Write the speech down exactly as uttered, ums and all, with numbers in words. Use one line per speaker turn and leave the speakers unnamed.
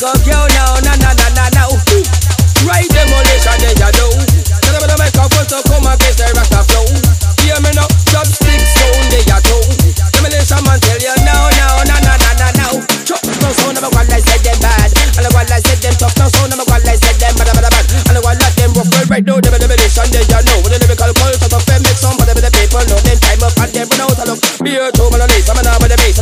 go girl now, na na na na now. Right demolition, they ya know. Tell them to make a fuss to come against the Rasta flow. Hear me now, chopstick sound they ya toe. Demolition man tell you now, now, na na na na now. Chop no sound, I'm a one like said them bad. And the one like said them tough, no sound, I'm a one like said them bad, bad, bad. And the one like them rough, well right now, them demolition they ya know. With the lyrical culture, so fair make some, but the people know them time up and them run out of luck. Be here too, man, on this, I'm an hour with the bass.